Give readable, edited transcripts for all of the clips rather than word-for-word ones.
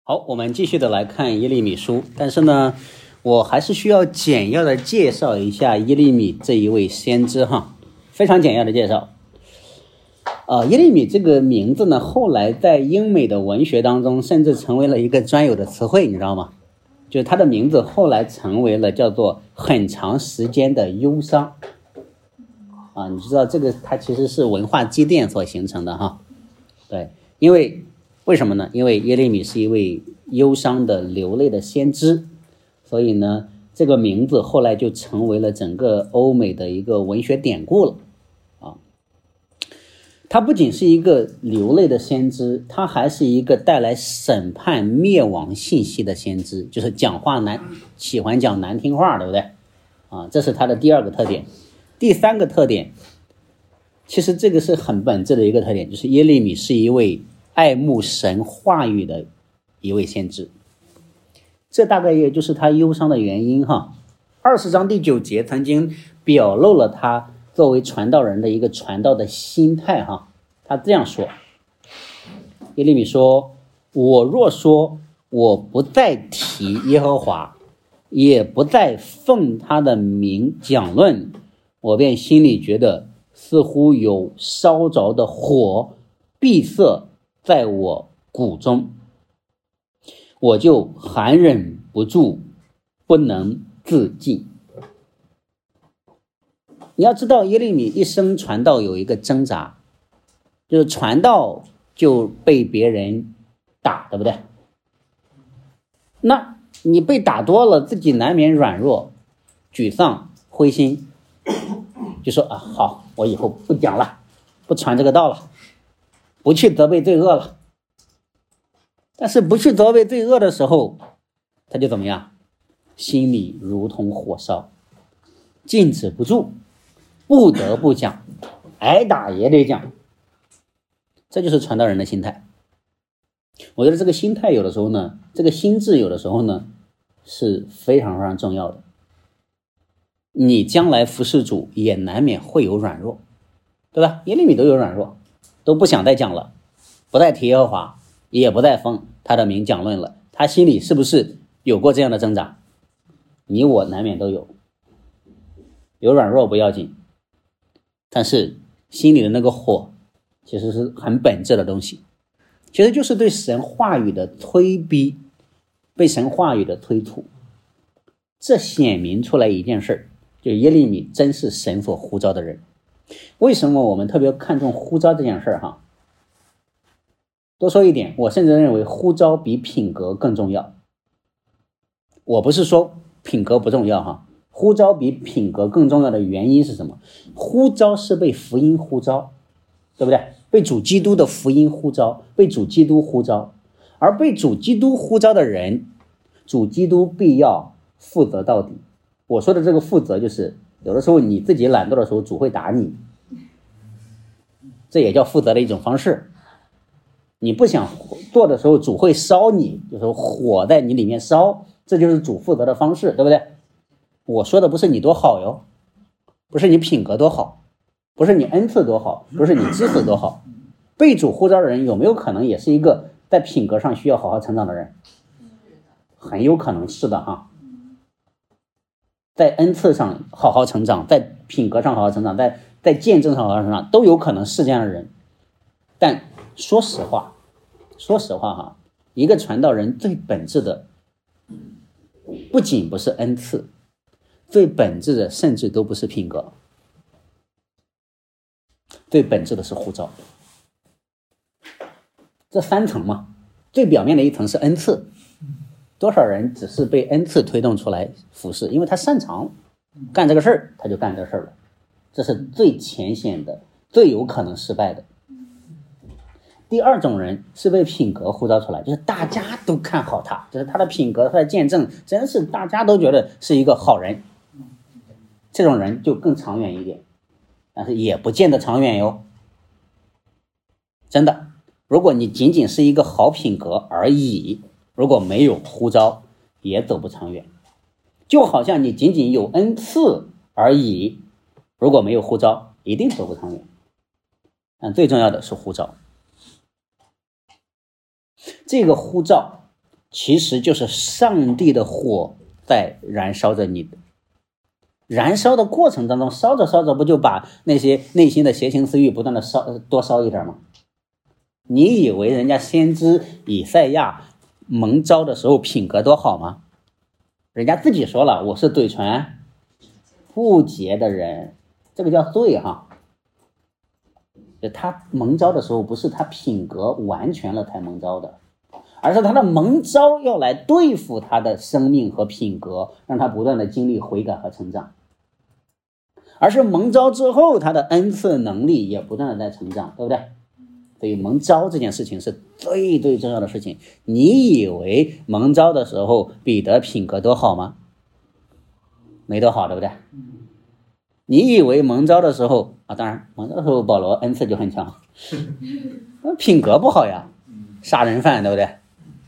好，我们继续的来看耶利米书，但是呢，我还是需要简要的介绍一下耶利米这一位先知哈，非常简要的介绍。耶利米这个名字呢，后来在英美的文学当中，甚至成为了一个专有的词汇，你知道吗？就是他的名字后来成为了叫做很长时间的忧伤啊，你知道这个它其实是文化积淀所形成的哈。对，为什么呢？因为耶利米是一位忧伤的流泪的先知，所以呢，这个名字后来就成为了整个欧美的一个文学典故了啊。他不仅是一个流泪的先知，他还是一个带来审判灭亡信息的先知，就是喜欢讲难听话，对不对啊？这是他的第二个特点。第三个特点，其实这个是很本质的一个特点，就是耶利米是一位爱慕神话语的一位先知，这大概也就是他忧伤的原因哈。20章第9节曾经表露了他作为传道人的一个传道的心态哈。他这样说，耶利米说：我若说我不再提耶和华，也不再奉他的名讲论，我便心里觉得似乎有烧着的火闭塞在我骨中，我就含忍不住，不能自禁。你要知道，耶利米一生传道有一个挣扎，就是传道就被别人打，对不对？那你被打多了，自己难免软弱、沮丧、灰心，就说好，我以后不讲了，不传这个道了，不去责备罪恶了。但是不去责备罪恶的时候，他就怎么样？心里如同火烧，禁止不住，不得不讲，挨打也得讲。这就是传道人的心态。我觉得这个心态有的时候呢，这个心智有的时候呢，是非常非常重要的。你将来服侍主也难免会有软弱，对吧？耶利米都有软弱，都不想再讲了，不再提耶和华，也不再奉他的名讲论了。他心里是不是有过这样的挣扎？你我难免都有，有软弱不要紧，但是心里的那个火其实是很本质的东西，其实就是对神话语的推逼，被神话语的推吐。这显明出来一件事，就是耶利米真是神所呼召的人。为什么我们特别看重呼召这件事哈？多说一点，我甚至认为呼召比品格更重要。我不是说品格不重要哈，呼召比品格更重要的原因是什么？呼召是被福音呼召，对不对？被主基督的福音呼召，被主基督呼召，而被主基督呼召的人，主基督必要负责到底。我说的这个负责，就是有的时候你自己懒惰的时候，主会打你，这也叫负责的一种方式。你不想做的时候，主会烧你，就是火在你里面烧，这就是主负责的方式，对不对？我说的不是你多好哟，不是你品格多好，不是你恩赐多好，不是你知识多好。被主呼召的人有没有可能也是一个在品格上需要好好成长的人？很有可能是的哈。在恩赐上好好成长，在品格上好好成长，在见证上好好成长，都有可能是这样的人。但说实话哈，一个传道人最本质的不仅不是恩赐，最本质的甚至都不是品格，最本质的是呼召。这三层嘛，最表面的一层是恩赐，多少人只是被恩赐推动出来服侍，因为他擅长干这个事儿，他就干这个事儿了，这是最浅显的，最有可能失败的。第二种人是被品格呼召出来，就是大家都看好他，就是他的品格，他的见证，真是大家都觉得是一个好人。这种人就更长远一点，但是也不见得长远哟。真的，如果你仅仅是一个好品格而已，如果没有呼召，也走不长远。就好像你仅仅有恩赐而已，如果没有呼召，一定走不长远。但最重要的是呼召。这个呼召其实就是上帝的火在燃烧着你的。燃烧的过程当中，烧着烧着不就把那些内心的邪情私欲不断的多烧一点吗？你以为人家先知以赛亚蒙召的时候品格多好吗？人家自己说了，我是嘴唇不洁的人，这个叫罪哈。他蒙召的时候不是他品格完全了才蒙召的，而是他的蒙召要来对付他的生命和品格，让他不断的经历悔改和成长。而是蒙召之后，他的恩赐能力也不断的在成长，对不对？所以蒙召这件事情是最最重要的事情。你以为蒙召的时候彼得品格多好吗？没多好，对不对？你以为蒙召的时候啊，当然蒙召的时候保罗恩赐就很强，品格不好呀，杀人犯，对不对？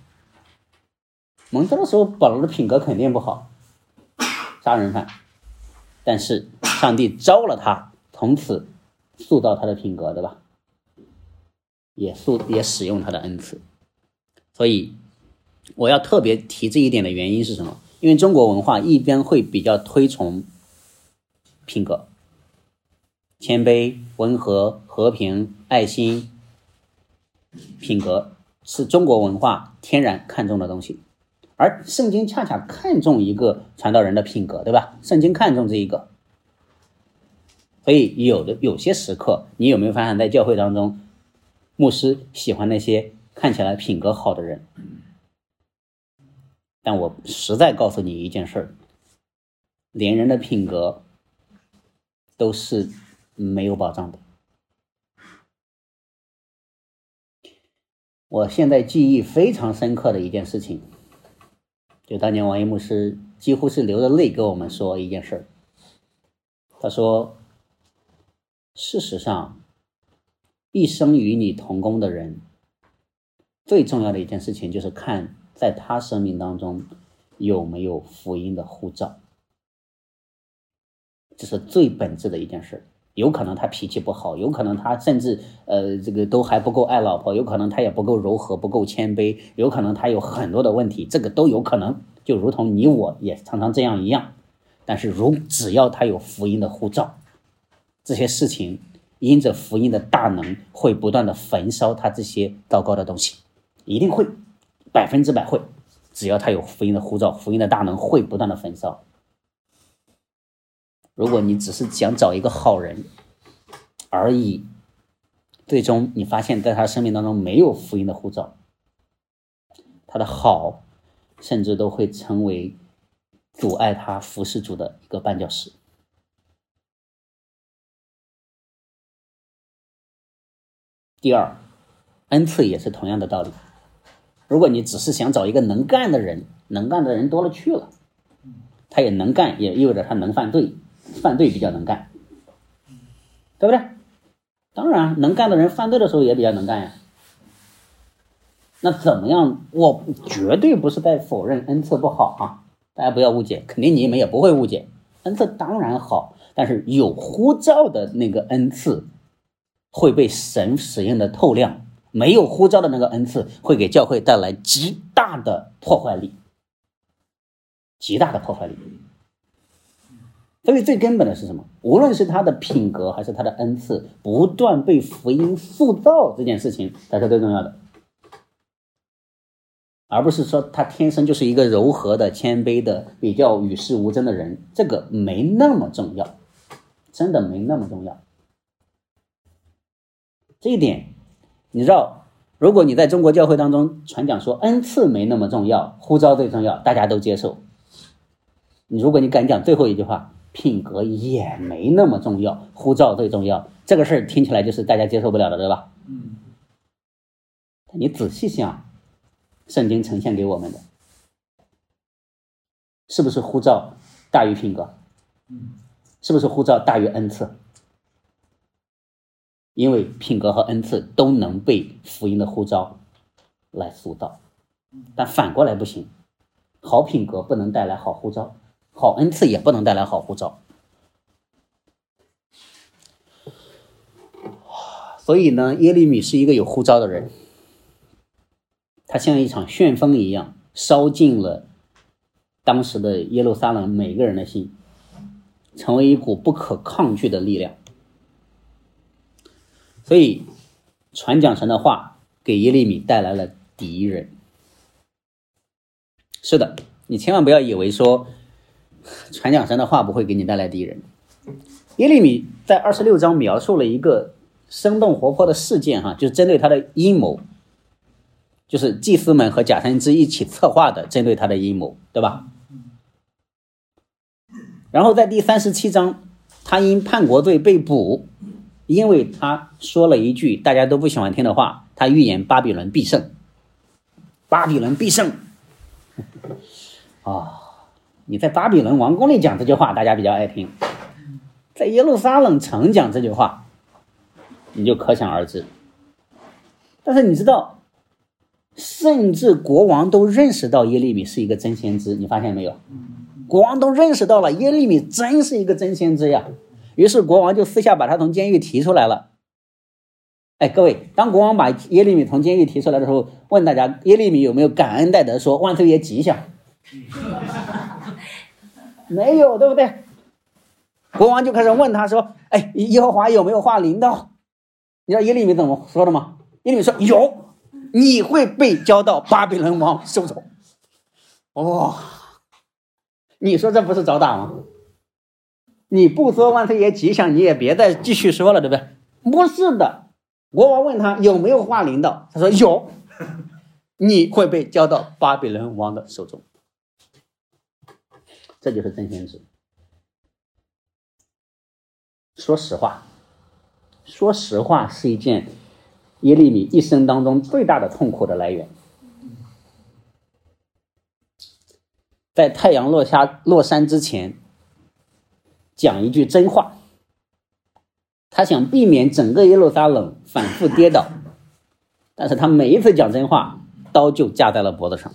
蒙召的时候保罗的品格肯定不好，杀人犯。但是上帝召了他，从此塑造他的品格，对吧？也使用他的恩赐。所以我要特别提这一点的原因是什么？因为中国文化一边会比较推崇品格，谦卑、温和、和平、爱心，品格是中国文化天然看重的东西。而圣经恰恰看重一个传道人的品格，对吧？圣经看重这一个。所以有些时刻，你有没有发现在教会当中，牧师喜欢那些看起来品格好的人？但我实在告诉你一件事，连人的品格都是没有保障的。我现在记忆非常深刻的一件事情，就当年王一牧师几乎是流着泪跟我们说一件事。他说，事实上一生与你同工的人，最重要的一件事情就是看在他生命当中有没有福音的呼召，这是最本质的一件事。有可能他脾气不好，有可能他甚至这个都还不够爱老婆，有可能他也不够柔和，不够谦卑，有可能他有很多的问题，这个都有可能，就如同你我也常常这样一样。但是只要他有福音的呼召，这些事情因着福音的大能会不断的焚烧他这些糟糕的东西，一定会100%会，只要他有福音的呼召，福音的大能会不断的焚烧。如果你只是想找一个好人而已，最终你发现在他生命当中没有福音的呼召，他的好甚至都会成为阻碍他服侍主的一个绊脚石。第二，恩赐也是同样的道理。如果你只是想找一个能干的人，能干的人多了去了，他也能干，也意味着他能犯罪，犯罪比较能干，对不对？当然能干的人犯罪的时候也比较能干呀。那怎么样？我绝对不是在否认恩赐不好啊，大家不要误解，肯定你们也不会误解，恩赐当然好，但是有呼召的那个恩赐会被神使用的透亮，没有呼召的那个恩赐会给教会带来极大的破坏力，极大的破坏力。所以最根本的是什么？无论是他的品格还是他的恩赐，不断被福音塑造，这件事情才是最重要的，而不是说他天生就是一个柔和的、谦卑的、比较与世无争的人，这个没那么重要，真的没那么重要。这一点你知道，如果你在中国教会当中传讲说恩赐没那么重要，呼召最重要，大家都接受。如果你敢讲最后一句话，品格也没那么重要，呼召最重要，这个事儿听起来就是大家接受不了的，对吧？你仔细想，圣经呈现给我们的是不是呼召大于品格？是不是呼召大于恩赐？因为品格和恩赐都能被福音的呼召来塑造，但反过来不行，好品格不能带来好呼召，好恩赐也不能带来好呼召。所以呢，耶利米是一个有呼召的人，他像一场旋风一样烧尽了当时的耶路撒冷每个人的心，成为一股不可抗拒的力量。所以传讲神的话给耶利米带来了敌人。是的，你千万不要以为说传讲神的话不会给你带来敌人。耶利米在26章描述了一个生动活泼的事件就是针对他的阴谋，就是祭司们和假先知一起策划的针对他的阴谋，对吧？然后在第37章，他因叛国罪被捕，因为他说了一句大家都不喜欢听的话，他预言巴比伦必胜。巴比伦必胜你在巴比伦王宫里讲这句话大家比较爱听，在耶路撒冷城讲这句话你就可想而知。但是你知道，甚至国王都认识到耶利米是一个真先知，你发现没有？国王都认识到了耶利米真是一个真先知呀。于是国王就私下把他从监狱提出来了。各位，当国王把耶利米从监狱提出来的时候，问大家耶利米有没有感恩戴德说万岁爷吉祥？没有，对不对？国王就开始问他说耶和华有没有话临到？你知道耶利米怎么说的吗？耶利米说有，你会被交到巴比伦王手中。你说这不是找打吗？你不说万岁爷吉祥，你也别再继续说了，对不对？不是的，国王问他有没有话临到，他说有，你会被交到巴比伦王的手中。这就是真先知。说实话是一件耶利米一生当中最大的痛苦的来源。在太阳落山之前讲一句真话，他想避免整个耶路撒冷反复跌倒，但是他每一次讲真话刀就架在了脖子上。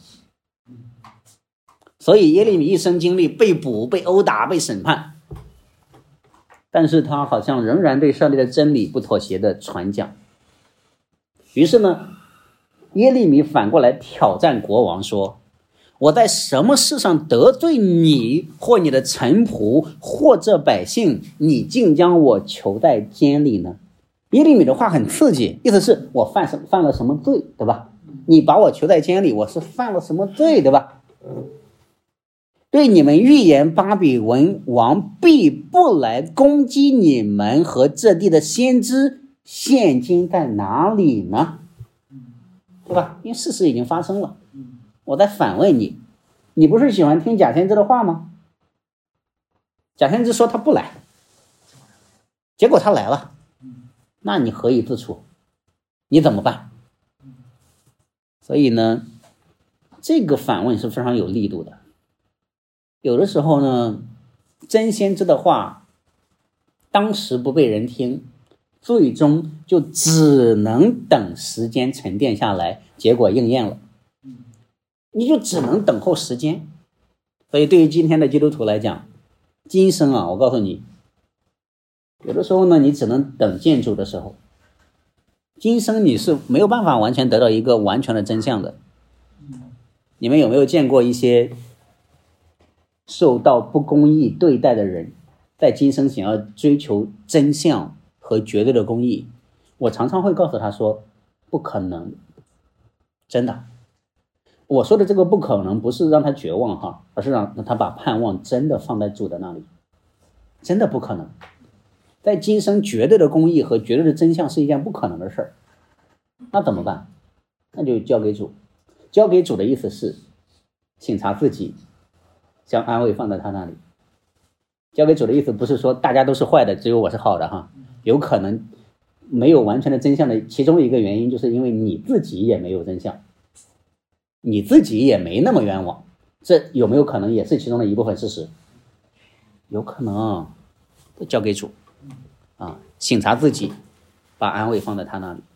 所以耶利米一生经历被捕、被殴打、被审判，但是他好像仍然对上帝的真理不妥协的传讲。于是呢，耶利米反过来挑战国王说，我在什么事上得罪你或你的臣仆或这百姓，你竟将我囚在监里呢？耶利米的话很刺激，意思是我犯了什么罪，对吧？你把我囚在监里，我是犯了什么罪，对吧？对你们预言巴比伦王必不来攻击你们和这地的先知，现今在哪里呢？对吧？因为事实已经发生了。我在反问你，你不是喜欢听假先知的话吗？假先知说他不来，结果他来了，那你何以自处？你怎么办？所以呢，这个反问是非常有力度的。有的时候呢，真先知的话当时不被人听，最终就只能等时间沉淀下来，结果应验了，你就只能等候时间。所以对于今天的基督徒来讲，今生我告诉你，有的时候呢，你只能等见主的时候，今生你是没有办法完全得到一个完全的真相的。你们有没有见过一些受到不公义对待的人，在今生想要追求真相和绝对的公义？我常常会告诉他说，不可能，真的。我说的这个不可能不是让他绝望而是让他把盼望真的放在主的那里，真的不可能。在今生绝对的公义和绝对的真相是一件不可能的事儿，那怎么办？那就交给主。交给主的意思是省察自己，将安慰放在他那里。交给主的意思不是说大家都是坏的，只有我是好的有可能没有完全的真相的其中一个原因，就是因为你自己也没有真相，你自己也没那么冤枉，这有没有可能也是其中的一部分事实？有可能。交给主省察自己，把安慰放在他那里。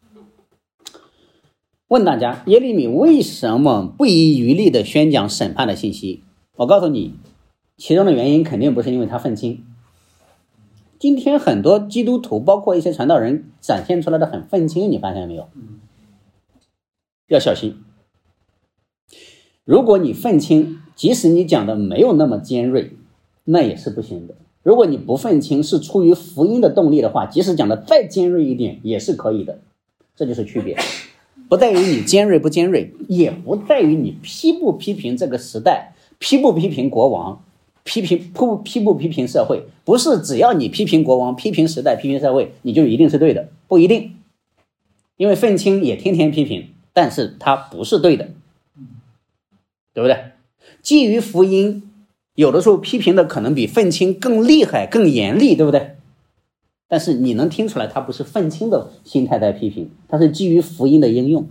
问大家，耶利米为什么不遗余力的宣讲审判的信息？我告诉你，其中的原因肯定不是因为他愤青。今天很多基督徒包括一些传道人展现出来的很愤青，你发现没有？要小心。 如果你愤青，即使你讲的没有那么尖锐，那也是不行的。如果你不愤青是出于福音的动力的话，即使讲的再尖锐一点也是可以的。这就是区别，不在于你尖锐不尖锐，也不在于你批不批评这个时代，批不批评国王，批不批评社会。不是只要你批评国王、批评时代、批评社会，你就一定是对的，不一定。因为愤青也天天批评，但是他不是对的，对不对？基于福音，有的时候批评的可能比愤青更厉害、更严厉，对不对？但是你能听出来，他不是愤青的心态在批评，他是基于福音的应用。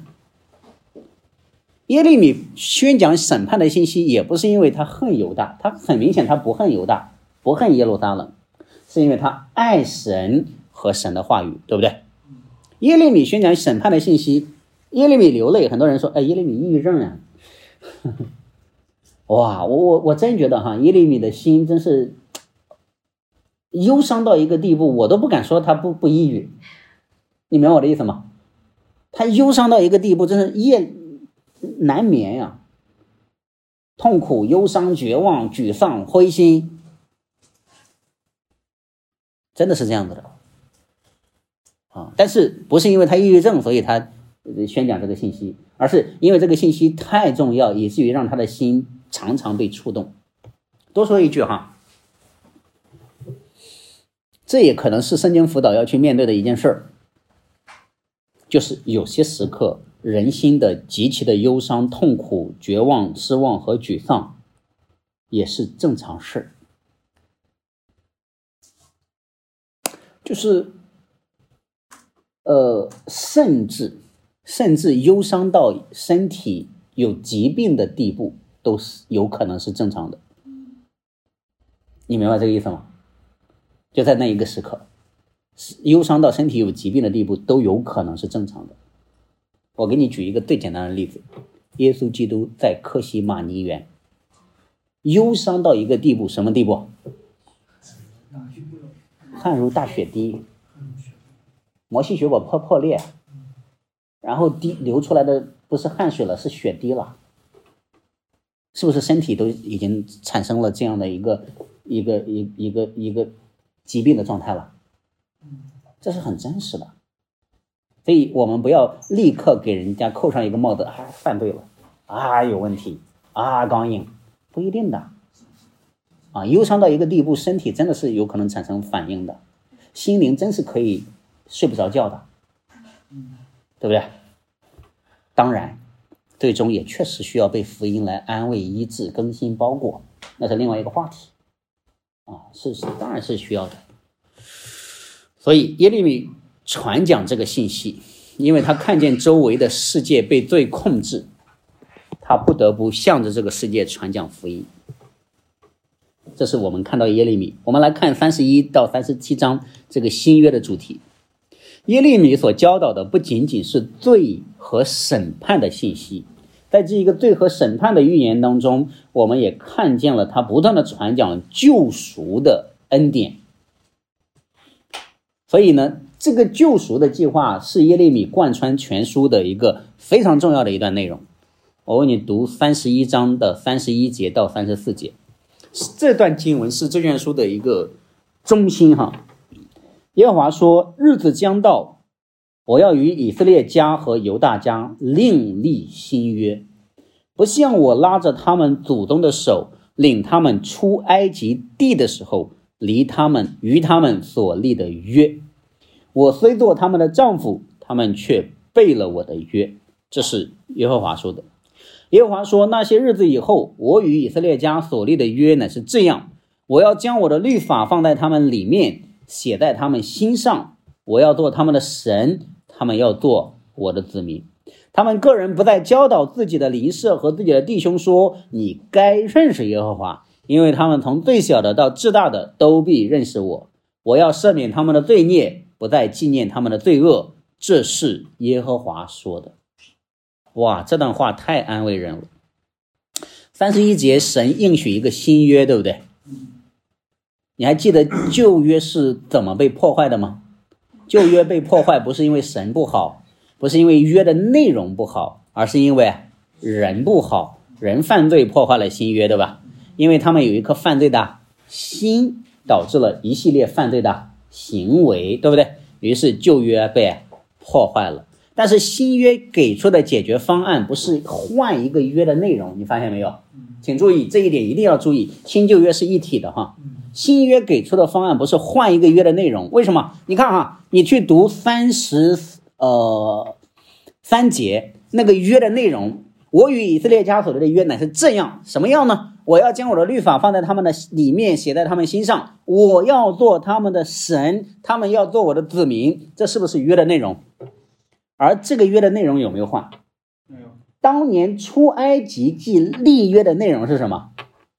耶利米宣讲审判的信息，也不是因为他恨犹大，他很明显他不恨犹大，不恨耶路撒冷，是因为他爱神和神的话语，对不对？耶利米宣讲审判的信息，耶利米流泪，很多人说，哎，耶利米抑郁症啊。哇，我真觉得哈，耶利米的心真是忧伤到一个地步，我都不敢说他不抑郁，你明白我的意思吗？他忧伤到一个地步，真是夜难眠呀，痛苦、忧伤、绝望、沮丧、灰心，真的是这样子的啊！但是不是因为他抑郁症，所以他宣讲这个信息，而是因为这个信息太重要，以至于让他的心常常被触动。多说一句哈，这也可能是圣经辅导要去面对的一件事儿，就是有些时刻人心的极其的忧伤、痛苦、绝望、失望和沮丧也是正常事，就是甚至忧伤到身体有疾病的地步都是有可能是正常的，你明白这个意思吗？就在那一个时刻，忧伤到身体有疾病的地步都有可能是正常的。我给你举一个最简单的例子，耶稣基督在客西马尼园忧伤到一个地步，什么地步？汗如大血滴，摩西血管破裂，然后流出来的不是汗水了，是血滴了，是不是身体都已经产生了这样的一个疾病的状态了？这是很真实的。所以我们不要立刻给人家扣上一个帽子，犯对了啊，有问题啊，刚硬，不一定的啊。忧伤到一个地步，身体真的是有可能产生反应的，心灵真是可以睡不着觉的，对不对？当然最终也确实需要被福音来安慰、医治、更新、包裹，那是另外一个话题啊，是当然是需要的。所以耶利米传讲这个信息，因为他看见周围的世界被罪控制，他不得不向着这个世界传讲福音。这是我们看到耶利米。我们来看31到37章这个新约的主题。耶利米所教导的不仅仅是罪和审判的信息，在这一个罪和审判的预言当中，我们也看见了他不断的传讲救赎的恩典。所以呢，这个救赎的计划是耶利米贯穿全书的一个非常重要的一段内容。我为你读31章的31节到34节，这段经文是这卷书的一个中心哈。耶和华说，日子将到，我要与以色列家和犹大家另立新约，不像我拉着他们祖宗的手领他们出埃及地的时候与他们所立的约。我虽做他们的丈夫，他们却背了我的约。这是耶和华说的。耶和华说，那些日子以后，我与以色列家所立的约乃是这样，我要将我的律法放在他们里面，写在他们心上，我要做他们的神，他们要做我的子民。他们个人不再教导自己的邻舍和自己的弟兄说，你该认识耶和华，因为他们从最小的到至大的都必认识我。我要赦免他们的罪孽，不再纪念他们的罪恶。这是耶和华说的。哇，这段话太安慰人了。31节，神应许一个新约，对不对？你还记得旧约是怎么被破坏的吗？旧约被破坏不是因为神不好，不是因为约的内容不好，而是因为人不好， 人犯罪破坏了新约，对吧？因为他们有一颗犯罪的心，导致了一系列犯罪的行为，对不对？于是旧约被破坏了。但是新约给出的解决方案不是换一个约的内容，你发现没有？请注意这一点，一定要注意，新旧约是一体的哈。新约给出的方案不是换一个约的内容，为什么？你看哈，你去读33节那个约的内容，我与以色列家所立的约乃是这样，什么样呢？我要将我的律法放在他们的里面，写在他们心上，我要做他们的神，他们要做我的子民，这是不是约的内容？而这个约的内容有没有换？没有。当年出埃及记立约的内容是什么？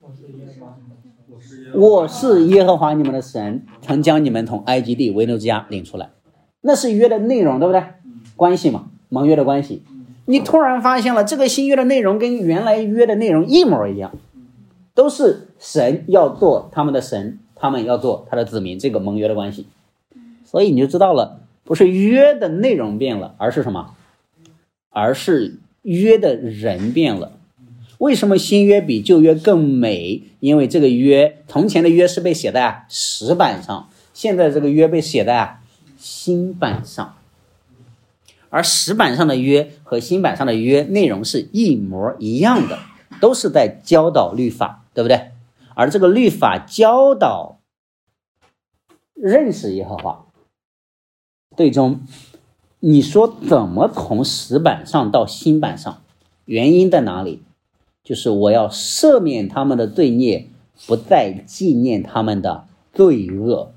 我是耶和华你们的神，曾将你们从埃及地为奴之家领出来。那是约的内容，对不对？关系嘛，盟约的关系。你突然发现了这个新约的内容跟原来约的内容一模一样，都是神要做他们的神，他们要做他的子民，这个盟约的关系。所以你就知道了，不是约的内容变了，而是什么？而是约的人变了。为什么新约比旧约更美？因为这个约，从前的约是被写在石板上，现在这个约被写在新板上。而石板上的约和新板上的约内容是一模一样的，都是在教导律法，对不对？而这个律法教导认识耶和华，最终你说怎么从石板上到新板上？原因在哪里？就是我要赦免他们的罪孽，不再纪念他们的罪恶。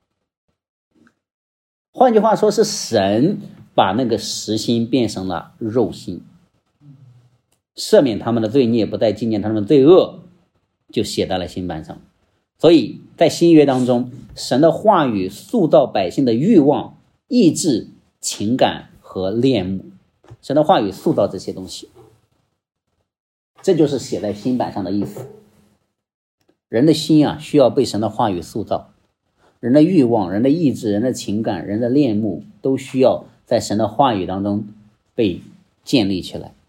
换句话说，是神把那个实心变成了肉心，赦免他们的罪孽，不再纪念他们的罪恶，就写在了新版上。所以在新约当中，神的话语塑造百姓的欲望、意志、情感和恋慕，神的话语塑造这些东西，这就是写在新版上的意思。人的心啊，需要被神的话语塑造，人的欲望、人的意志、人的情感、人的恋慕，都需要在神的话语当中被建立起来。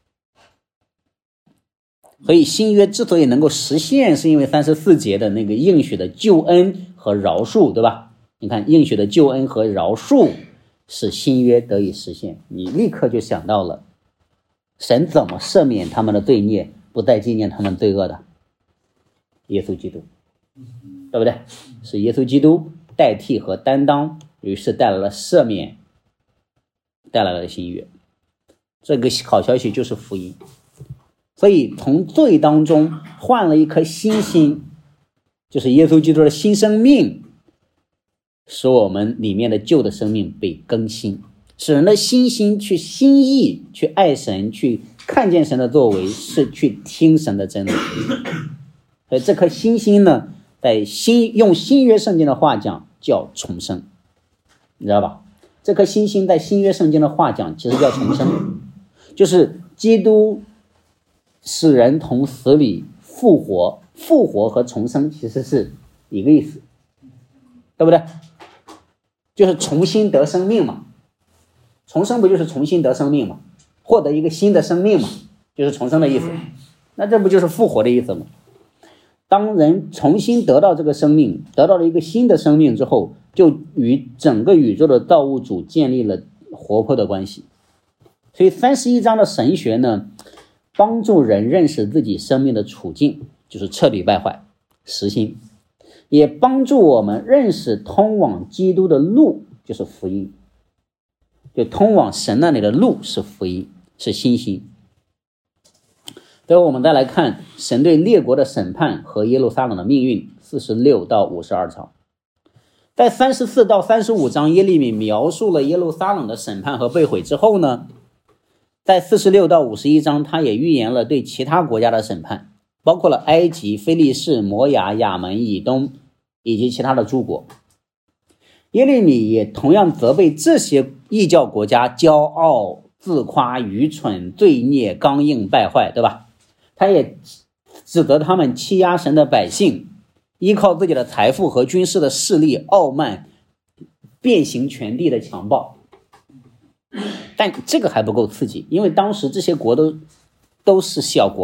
所以新约之所以能够实现，是因为34节的那个应许的救恩和饶恕，对吧？你看应许的救恩和饶恕使新约得以实现，你立刻就想到了神怎么赦免他们的罪孽，不再纪念他们罪恶的？耶稣基督，对不对？是耶稣基督代替和担当，于是带来了赦免，带来了新约。这个好消息就是福音。所以从罪当中换了一颗新心，就是耶稣基督的新生命，使我们里面的旧的生命被更新，使人的新心去心意去爱神，去看见神的作为，是去听神的真理。所以这颗新心呢，在用新约圣经的话讲叫重生，你知道吧？这颗新心在新约圣经的话讲其实叫重生，就是基督使人从死里复活，复活和重生其实是一个意思，对不对？就是重新得生命嘛，重生不就是重新得生命嘛，获得一个新的生命嘛，就是重生的意思。那这不就是复活的意思吗？当人重新得到这个生命，得到了一个新的生命之后，就与整个宇宙的造物主建立了活泼的关系。所以31章的神学呢，帮助人认识自己生命的处境，就是彻底败坏，实心，也帮助我们认识通往基督的路，就是福音，就通往神那里的路是福音，是新心。最后我们再来看神对列国的审判和耶路撒冷的命运，46到52章。在34到35章，耶利米描述了耶路撒冷的审判和被毁之后呢，在46到51章，他也预言了对其他国家的审判，包括了埃及、非利士、摩亚、亚门、以东以及其他的诸国。耶利米也同样责备这些异教国家骄傲、自夸、愚蠢、罪孽、刚硬、败坏，对吧？他也指责他们欺压神的百姓，依靠自己的财富和军事的势力傲慢，遍行全地的强暴。但这个还不够刺激，因为当时这些国都是小国嘛，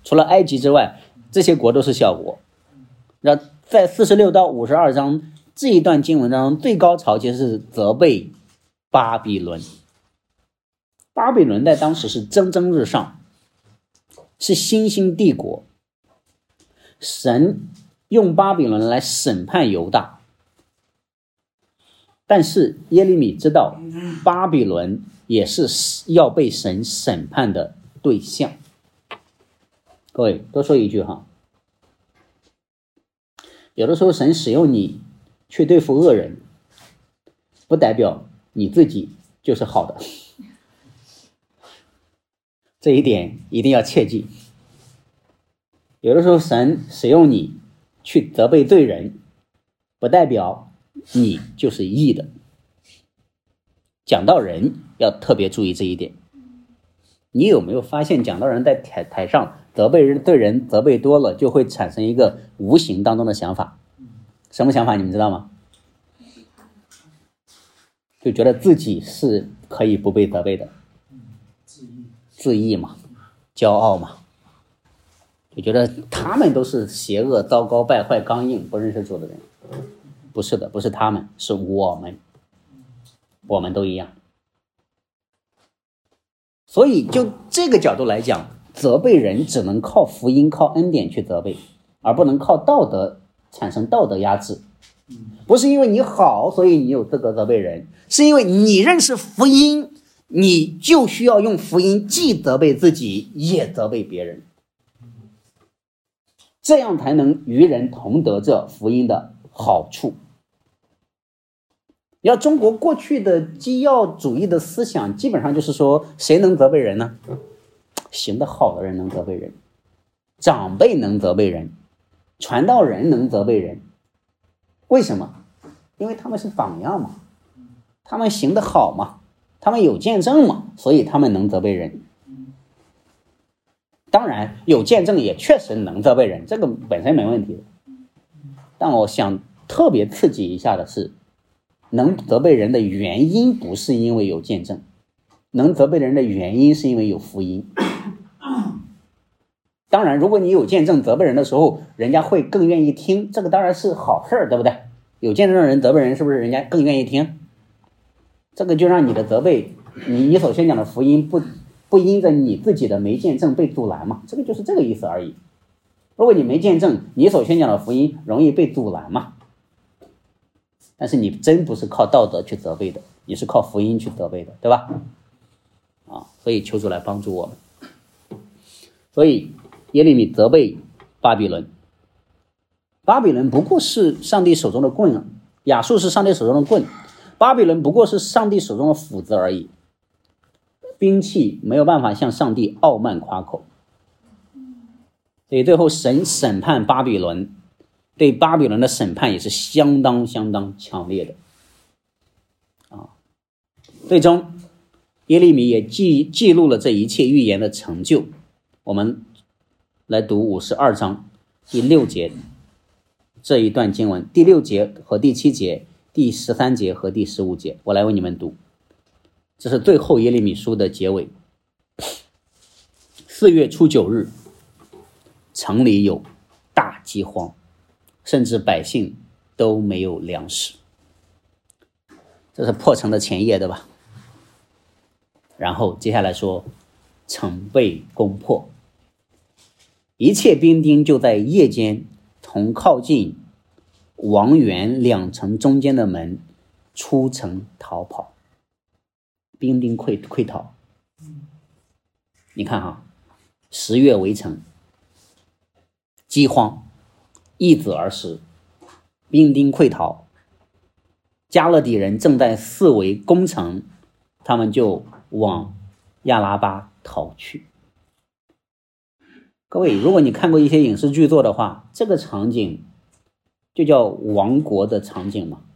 除了埃及之外，这些国都是小国。那在46到52章这一段经文当中，最高潮其实是责备巴比伦。巴比伦在当时是蒸蒸日上，是新兴帝国。神用巴比伦来审判犹大，但是耶利米知道巴比伦也是要被神审判的对象。各位多说一句哈，有的时候神使用你去对付恶人，不代表你自己就是好的，这一点一定要切记。有的时候神使用你去责备罪人，不代表你就是义的。讲道人要特别注意这一点。你有没有发现讲道人在台上责备罪人责备多了，就会产生一个无形当中的想法？什么想法你们知道吗？就觉得自己是可以不被责备的，自义嘛，骄傲嘛，就觉得他们都是邪恶、糟糕、败坏、刚硬、不认识主的人。不是的，不是他们，是我们都一样。所以就这个角度来讲，责备人只能靠福音、靠恩典去责备，而不能靠道德产生道德压制。不是因为你好所以你有资格责备人，是因为你认识福音，你就需要用福音既责备自己也责备别人，这样才能与人同得这福音的好处。要中国过去的基要主义的思想，基本上就是说，谁能责备人呢？行得好的人能责备人，长辈能责备人，传道人能责备人。为什么？因为他们是榜样嘛，他们行得好嘛，他们有见证嘛，所以他们能责备人。当然有见证也确实能责备人，这个本身没问题的。但我想特别刺激一下的是，能责备人的原因不是因为有见证，能责备人的原因是因为有福音。当然如果你有见证，责备人的时候人家会更愿意听，这个当然是好事，对不对？有见证的人责备人，是不是人家更愿意听？这个就让你的责备，你所宣讲的福音不因着你自己的没见证被阻拦嘛，这个就是这个意思而已。如果你没见证，你所宣讲的福音容易被阻拦嘛。但是你真不是靠道德去责备的，你是靠福音去责备的，对吧？所以求主来帮助我们。所以耶利米责备巴比伦，巴比伦不过是上帝手中的棍，亚述是上帝手中的棍，巴比伦不过是上帝手中的斧子而已。兵器没有办法向上帝傲慢夸口，所以最后神审判巴比伦，对巴比伦的审判也是相当强烈的最终耶利米也记录了这一切预言的成就。我们来读52章第6节这一段经文，第6节和第7节，第13节和第15节，我来为你们读。这是最后耶利米书的结尾。4月初9日，城里有大饥荒，甚至百姓都没有粮食。这是破城的前夜，对吧？然后接下来说，城被攻破，一切兵丁就在夜间从靠近王园2城中间的门出城逃跑。兵丁溃逃。你看哈，10月围城，饥荒，易子而食，兵丁溃逃，加勒底人正在四围攻城，他们就往亚拉巴逃去。各位，如果你看过一些影视剧作的话，这个场景就叫亡国的场景嘛。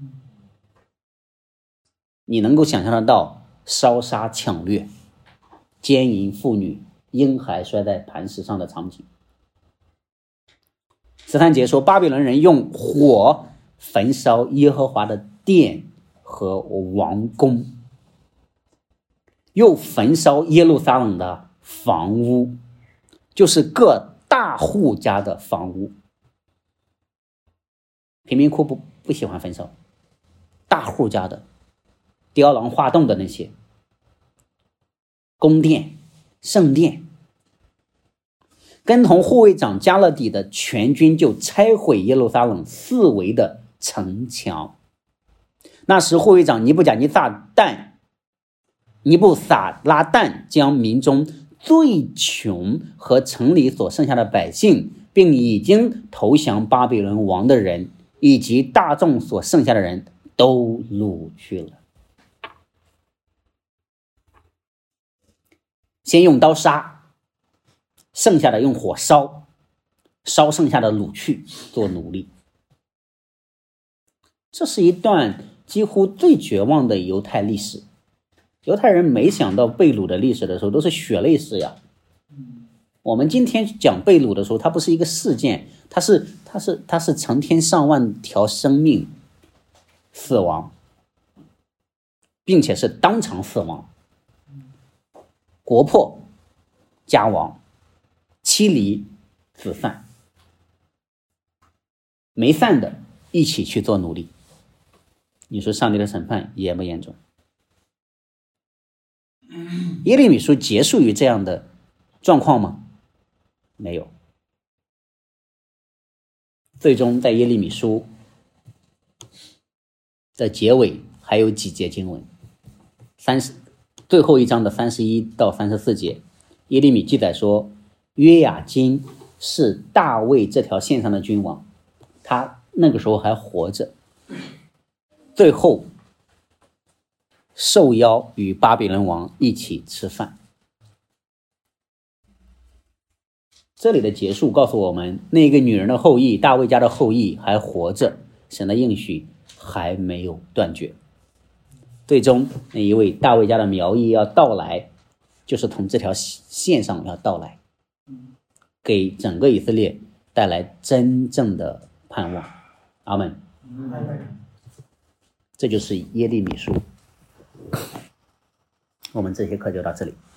你能够想象得到烧杀抢掠、奸淫妇女、婴孩摔在磐石上的场景。13节说，巴比伦人用火焚烧耶和华的殿和王宫，又焚烧耶路撒冷的房屋， 就是各大户家的房屋。贫民窟不喜欢分手，大户家的雕梁画栋的那些宫殿圣殿，跟同护卫长加勒底的全军就拆毁耶路撒冷四围的城墙。那时护卫长尼布撒拉旦将民中最穷和城里所剩下的百姓，并已经投降巴比伦王的人以及大众所剩下的人都掳去了。先用刀杀，剩下的用火烧，烧剩下的掳去做奴隶。这是一段几乎最绝望的犹太历史。犹太人没想到被掳的历史的时候都是血泪史呀。我们今天讲被掳的时候，它不是一个事件，它是成千上万条生命死亡，并且是当场死亡，国破家亡，妻离子散，没散的一起去做奴隶。你说上帝的审判严不严重？耶利米书结束于这样的状况吗？没有。最终在耶利米书的结尾还有几节经文，最后一章的31到34节，耶利米记载说，约雅斤是大卫这条线上的君王，他那个时候还活着，最后受邀与巴比伦王一起吃饭。这里的结束告诉我们，那个女人的后裔，大卫家的后裔还活着，神的应许还没有断绝。最终那一位大卫家的苗裔要到来，就是从这条线上要到来，给整个以色列带来真正的盼望。阿们。这就是耶利米书。我们这节课就到这里。